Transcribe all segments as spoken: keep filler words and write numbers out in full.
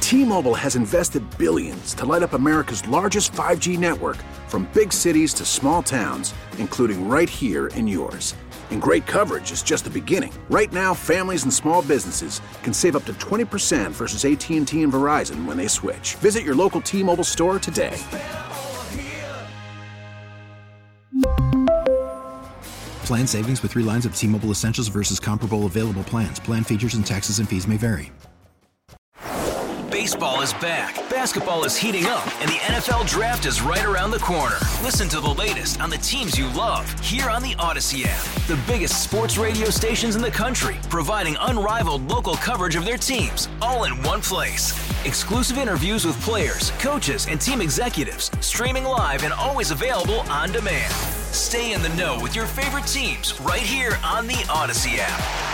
T-Mobile has invested billions to light up America's largest five G network, from big cities to small towns, including right here in yours. And great coverage is just the beginning. Right now, families and small businesses can save up to twenty percent versus A T and T and Verizon when they switch. Visit your local T-Mobile store today. Plan savings with three lines of T-Mobile Essentials versus comparable available plans. Plan features and taxes and fees may vary. Baseball is back, basketball is heating up, and the N F L Draft is right around the corner. Listen to the latest on the teams you love here on the Odyssey app. The biggest sports radio stations in the country, providing unrivaled local coverage of their teams, all in one place. Exclusive interviews with players, coaches, and team executives, streaming live and always available on demand. Stay in the know with your favorite teams right here on the Odyssey app.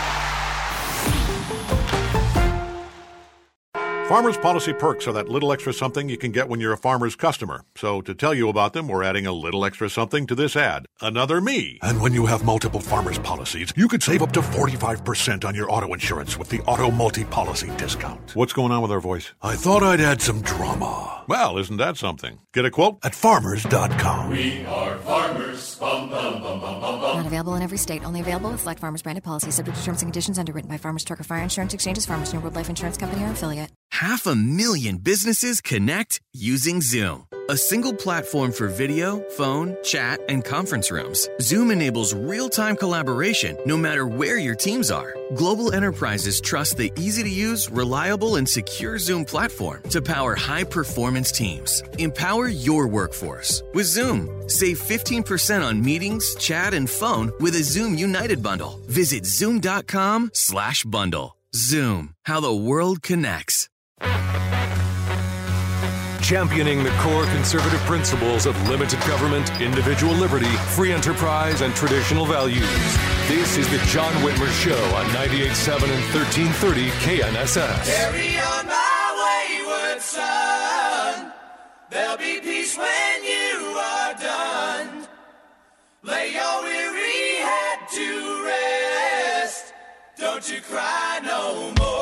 Farmers Policy Perks are that little extra something you can get when you're a farmer's customer. So to tell you about them, we're adding a little extra something to this ad. Another me. And when you have multiple farmers policies, you could save up to forty-five percent on your auto insurance with the Auto Multi-Policy discount. What's going on with our voice? I thought I'd add some drama. Well, isn't that something? Get a quote at farmers dot com. We are farmers. Bum, bum, bum, bum, bum, bum. Not available in every state. Only available with select Farmers branded policies. Subject to terms and conditions. Underwritten by Farmers Truck or Fire Insurance Exchanges, Farmers New World Life Insurance Company or affiliate. Half a million businesses connect using Zoom. A single platform for video, phone, chat, and conference rooms. Zoom enables real-time collaboration no matter where your teams are. Global enterprises trust the easy-to-use, reliable, and secure Zoom platform to power high-performance teams. Empower your workforce with Zoom. Save fifteen percent on meetings, chat, and phone with a Zoom United bundle. Visit zoom.com slash bundle. Zoom, how the world connects. Championing the core conservative principles of limited government, individual liberty, free enterprise, and traditional values. This is the John Whitmer Show on ninety-eight point seven and thirteen thirty K N S S. Carry on my wayward son. There'll be peace when you are done. Lay your weary head to rest. Don't you cry no more.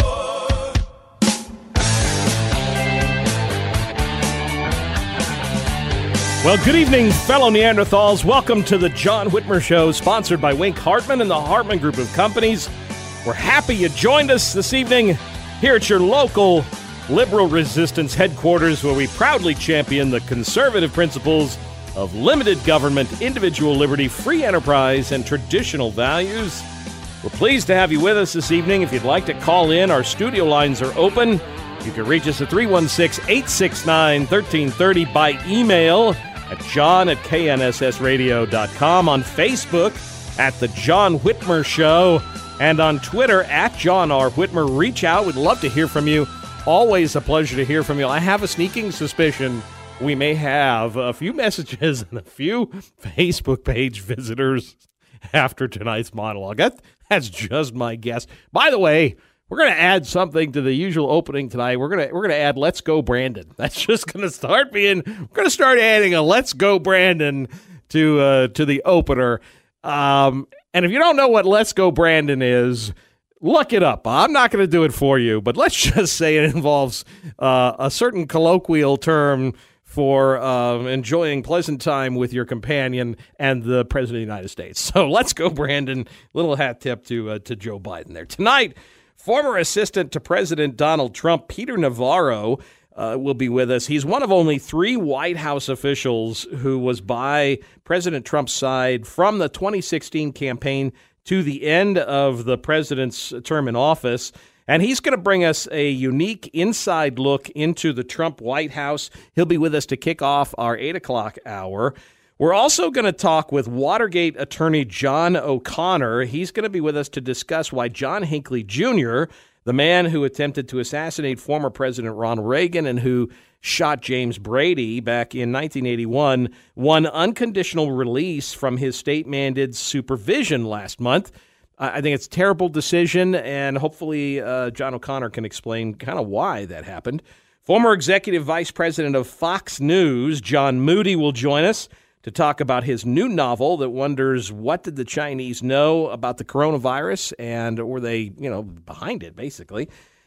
Well, good evening, fellow Neanderthals. Welcome to the John Whitmer Show, sponsored by Wink Hartman and the Hartman Group of Companies. We're happy you joined us this evening here at your local liberal resistance headquarters, where we proudly champion the conservative principles of limited government, individual liberty, free enterprise, and traditional values. We're pleased to have you with us this evening. If you'd like to call in, our studio lines are open. You can reach us at three one six, eight six nine, one three three zero by email at john at k n s s radio dot com, on Facebook at The John Whitmer Show, and on Twitter at John R. Whitmer. Reach out. We'd love to hear from you. Always a pleasure to hear from you. I have a sneaking suspicion we may have a few messages and a few Facebook page visitors after tonight's monologue. That, that's just my guess. By the way, we're going to add something to the usual opening tonight. We're going to we're going to add "Let's Go Brandon." That's just going to start being. We're going to start adding a "Let's Go Brandon" to uh, to the opener. Um, and if you don't know what "Let's Go Brandon" is, look it up. I'm not going to do it for you, but let's just say it involves uh, a certain colloquial term for uh, enjoying pleasant time with your companion and the President of the United States. So let's go, Brandon. Little hat tip to uh, to Joe Biden there tonight. Former assistant to President Donald Trump, Peter Navarro, uh, will be with us. He's one of only three White House officials who was by President Trump's side from the twenty sixteen campaign to the end of the president's term in office. And he's going to bring us a unique inside look into the Trump White House. He'll be with us to kick off our eight o'clock hour. We're also going to talk with Watergate attorney John O'Connor. He's going to be with us to discuss why John Hinckley Junior, the man who attempted to assassinate former President Ronald Reagan and who shot James Brady back in nineteen eighty-one, won unconditional release from his state-mandated supervision last month. I think it's a terrible decision, and hopefully uh, John O'Connor can explain kind of why that happened. Former executive vice president of Fox News, John Moody, will join us to talk about his new novel that wonders, what did the Chinese know about the coronavirus, and were they, you know, behind it, basically?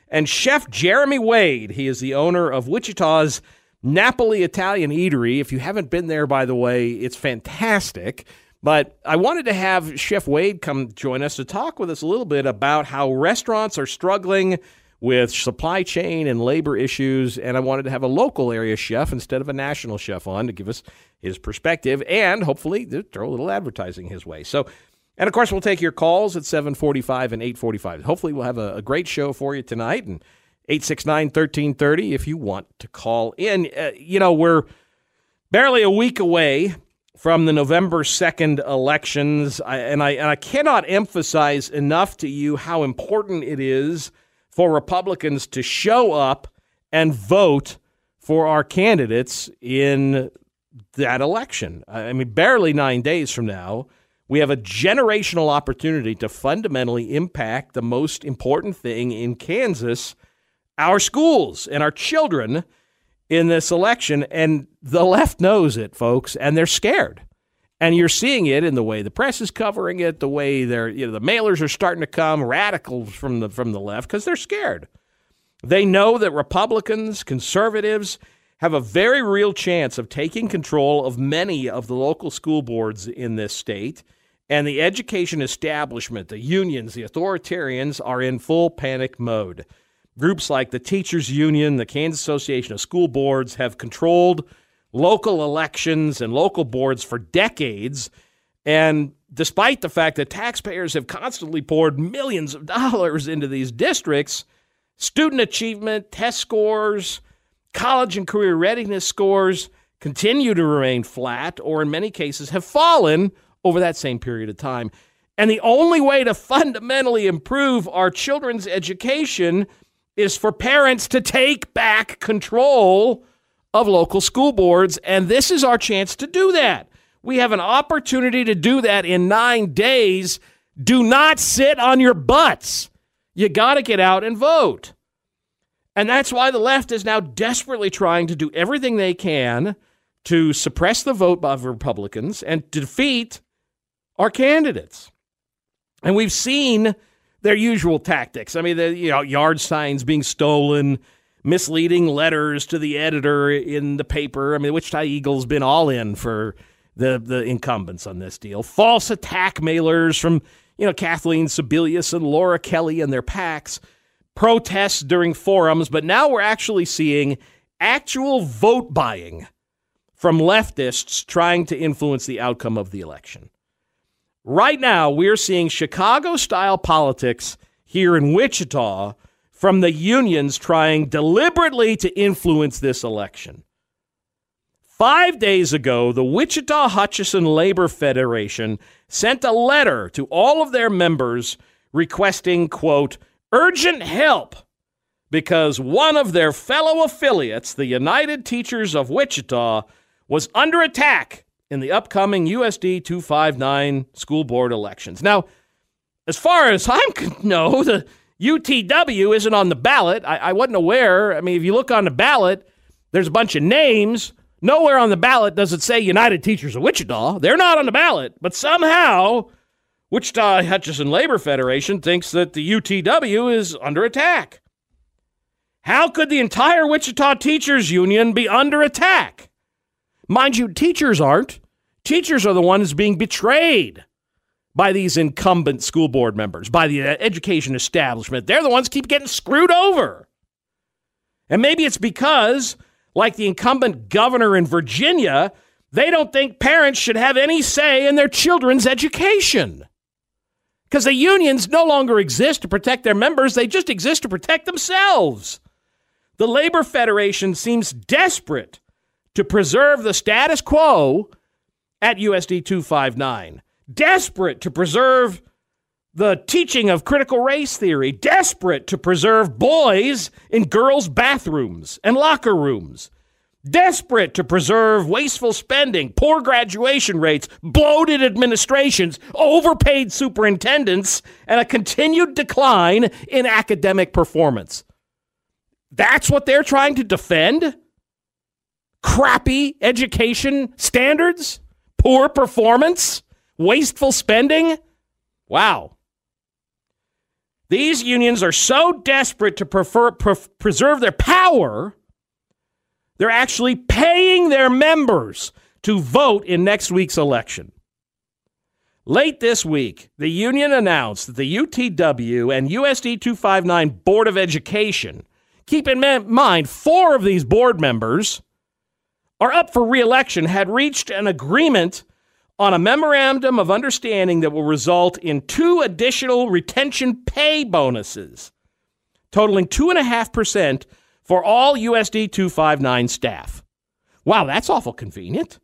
and Chef Jeremy Wade. He is the owner of Wichita's Napoli Italian Eatery. If you haven't been there, by the way, it's fantastic. But I wanted to have Chef Wade come join us to talk with us a little bit about how restaurants are struggling with supply chain and labor issues, and I wanted to have a local area chef instead of a national chef on to give us his perspective and hopefully throw a little advertising his way. So, and of course, we'll take your calls at seven forty-five and eight forty-five. Hopefully, we'll have a, a great show for you tonight, and eight six nine, one three three zero if you want to call in. Uh, you know, we're barely a week away from the November second elections, I, and, I, and I cannot emphasize enough to you how important it is for Republicans to show up and vote for our candidates in that election. I mean, barely nine days from now, we have a generational opportunity to fundamentally impact the most important thing in Kansas, our schools and our children in this election. And the left knows it, folks, and they're scared. And you're seeing it in the way the press is covering it, the way they're, you know, the mailers are starting to come, radicals from the from the left, because they're scared. They know that Republicans, conservatives, have a very real chance of taking control of many of the local school boards in this state. And the education establishment, the unions, the authoritarians are in full panic mode. Groups like the Teachers Union, the Kansas Association of School Boards have controlled local elections and local boards for decades, and despite the fact that taxpayers have constantly poured millions of dollars into these districts, student achievement, test scores, college and career readiness scores continue to remain flat or in many cases have fallen over that same period of time. And the only way to fundamentally improve our children's education is for parents to take back control of local school boards, and this is our chance to do that. We have an opportunity to do that in nine days. Do not sit on your butts. You got to get out and vote. And that's why the left is now desperately trying to do everything they can to suppress the vote of Republicans and to defeat our candidates. And we've seen their usual tactics. I mean, the you know, yard signs being stolen, misleading letters to the editor in the paper. I mean, the Wichita Eagle's been all in for the, the incumbents on this deal. False attack mailers from, you know, Kathleen Sebelius and Laura Kelly and their PACs. Protests during forums. But now we're actually seeing actual vote buying from leftists trying to influence the outcome of the election. Right now, we're seeing Chicago-style politics here in Wichita from the unions trying deliberately to influence this election. Five days ago, the Wichita-Hutchinson Labor Federation sent a letter to all of their members requesting, quote, urgent help because one of their fellow affiliates, the United Teachers of Wichita, was under attack in the upcoming U S D two fifty-nine school board elections. Now, as far as I know, the U T W isn't on the ballot. I, I wasn't aware. I mean, if you look on the ballot, there's a bunch of names. Nowhere on the ballot does it say United Teachers of Wichita. They're not on the ballot. But somehow, Wichita-Hutchinson Labor Federation thinks that the U T W is under attack. How could the entire Wichita Teachers Union be under attack? Mind you, teachers aren't. Teachers are the ones being betrayed by these incumbent school board members, by the education establishment. They're the ones who keep getting screwed over. And maybe it's because, like the incumbent governor in Virginia, they don't think parents should have any say in their children's education. Because the unions no longer exist to protect their members, they just exist to protect themselves. The Labor Federation seems desperate to preserve the status quo at U S D two fifty-nine. Desperate to preserve the teaching of critical race theory. Desperate to preserve boys in girls' bathrooms and locker rooms. Desperate to preserve wasteful spending, poor graduation rates, bloated administrations, overpaid superintendents, and a continued decline in academic performance. That's what they're trying to defend? Crappy education standards? Poor performance? Wasteful spending? Wow. These unions are so desperate to prefer, pre- preserve their power, they're actually paying their members to vote in next week's election. Late this week, the union announced that the U T W and U S D two fifty-nine Board of Education, keep in mind, four of these board members are up for re-election, had reached an agreement on a memorandum of understanding that will result in two additional retention pay bonuses, totaling two point five percent for all U S D two fifty-nine staff. Wow, that's awful convenient.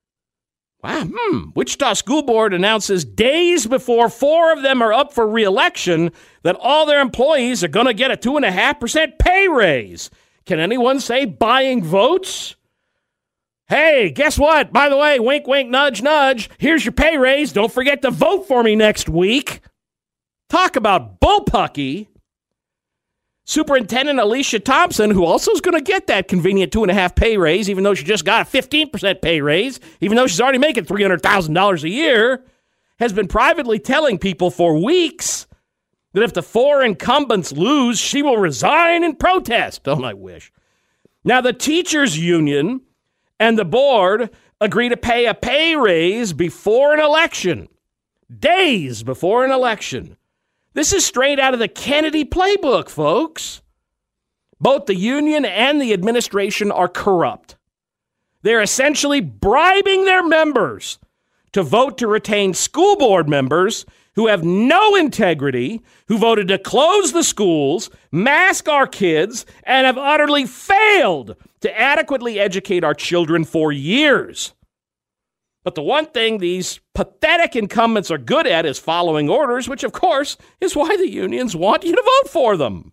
Wow, hmm. Wichita School Board announces days before four of them are up for re-election that all their employees are going to get a two point five percent pay raise. Can anyone say buying votes? Hey, guess what? By the way, wink, wink, nudge, nudge. Here's your pay raise. Don't forget to vote for me next week. Talk about bullpucky. Superintendent Alicia Thompson, who also is going to get that convenient two and a half pay raise, even though she just got a fifteen percent pay raise, even though she's already making three hundred thousand dollars a year, has been privately telling people for weeks that if the four incumbents lose, she will resign in protest. Don't I wish? Now, the teachers union and the board agree to pay a pay raise before an election, days before an election. This is straight out of the Kennedy playbook, folks. Both the union and the administration are corrupt. They're essentially bribing their members to vote to retain school board members who have no integrity, who voted to close the schools, mask our kids, and have utterly failed to adequately educate our children for years. But the one thing these pathetic incumbents are good at is following orders, which, of course, is why the unions want you to vote for them.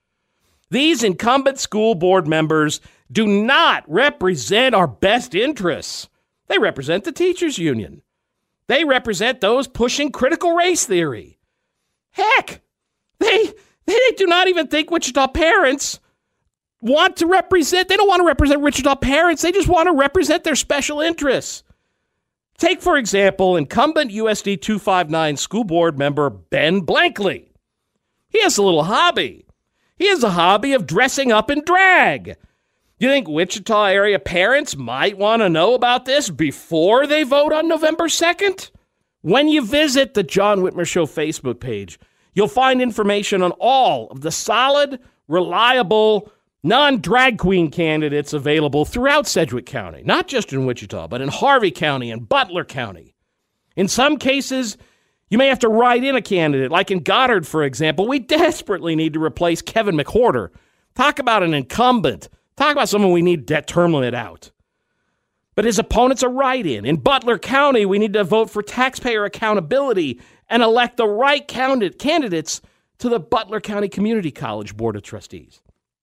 These incumbent school board members do not represent our best interests. They represent the teachers union. They represent those pushing critical race theory. Heck, they, they do not even think Wichita parents want to represent, they don't want to represent Wichita parents. They just want to represent their special interests. Take, for example, incumbent U S D two fifty-nine school board member Ben Blankley. He has a little hobby. He has a hobby of dressing up in drag. You think Wichita area parents might want to know about this before they vote on November second? When you visit the John Whitmer Show Facebook page, you'll find information on all of the solid, reliable, non-drag queen candidates available throughout Sedgwick County, not just in Wichita, but in Harvey County and Butler County. In some cases, you may have to write in a candidate, like in Goddard, for example. We desperately need to replace Kevin McWhorter. Talk about an incumbent. Talk about someone we need to term limit out. But his opponent's a write-in. In Butler County, we need to vote for taxpayer accountability and elect the right candidates to the Butler County Community College Board of Trustees.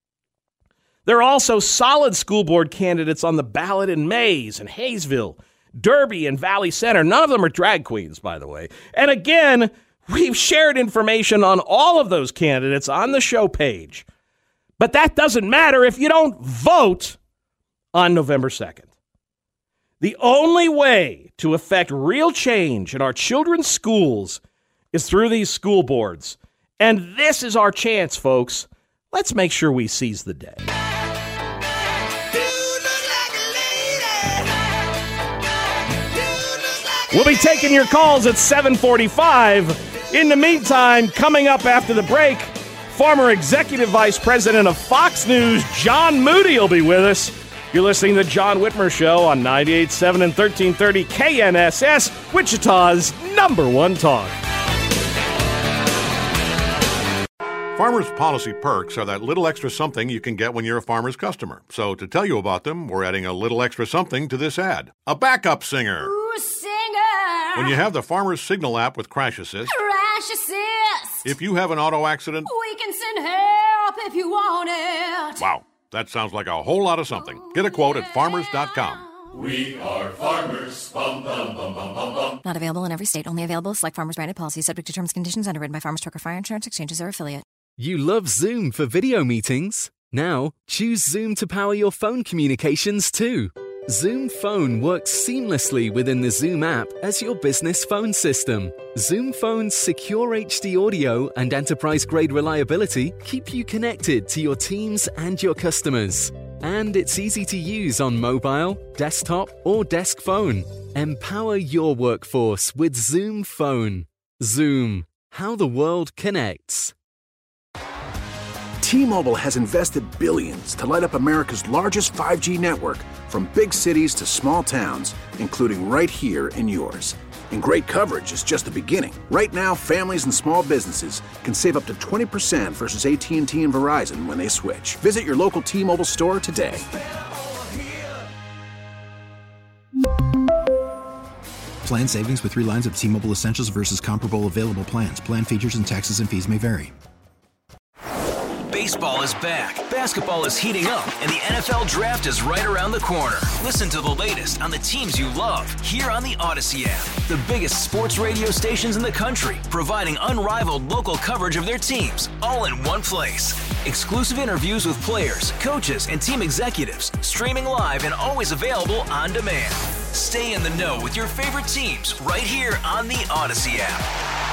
There are also solid school board candidates on the ballot in Mays and Hayesville, Derby and Valley Center. None of them are drag queens, by the way. And again, we've shared information on all of those candidates on the show page. But that doesn't matter if you don't vote on November second. The only way to effect real change in our children's schools is through these school boards. And this is our chance, folks. Let's make sure we seize the day. We'll be taking your calls at seven forty-five. In the meantime, coming up after the break, former Executive Vice President of Fox News, John Moody, will be with us. You're listening to the John Whitmer Show on ninety-eight point seven and thirteen thirty K N S S, Wichita's number one talk. Farmers Policy Perks are that little extra something you can get when you're a Farmers customer. So to tell you about them, we're adding a little extra something to this ad. A backup singer. Ooh, singer. When you have the Farmers Signal app with Crash Assist. Crash Assist. If you have an auto accident. We can send help if you want it. Wow, that sounds like a whole lot of something. Get a quote at farmers dot com. We are farmers. Bum, bum, bum, bum, bum, bum. Not available in every state. Only available select Farmers branded policies subject to terms and conditions underwritten by Farmers Truck or Fire Insurance Exchanges or affiliate. You love Zoom for video meetings. Now, choose Zoom to power your phone communications too. Zoom Phone works seamlessly within the Zoom app as your business phone system. Zoom Phone's secure H D audio and enterprise-grade reliability keep you connected to your teams and your customers. And it's easy to use on mobile, desktop, or desk phone. Empower your workforce with Zoom Phone. Zoom, how the world connects. T-Mobile has invested billions to light up America's largest five G network, from big cities to small towns, including right here in yours. And great coverage is just the beginning. Right now, families and small businesses can save up to twenty percent versus A T and T and Verizon when they switch. Visit your local T-Mobile store today. Plan savings with three lines of T-Mobile Essentials versus comparable available plans. Plan features and taxes and fees may vary. Baseball is back, basketball is heating up, and the N F L Draft is right around the corner. Listen to the latest on the teams you love here on the Odyssey app. The biggest sports radio stations in the country, providing unrivaled local coverage of their teams, all in one place. Exclusive interviews with players, coaches, and team executives, streaming live and always available on demand. Stay in the know with your favorite teams right here on the Odyssey app.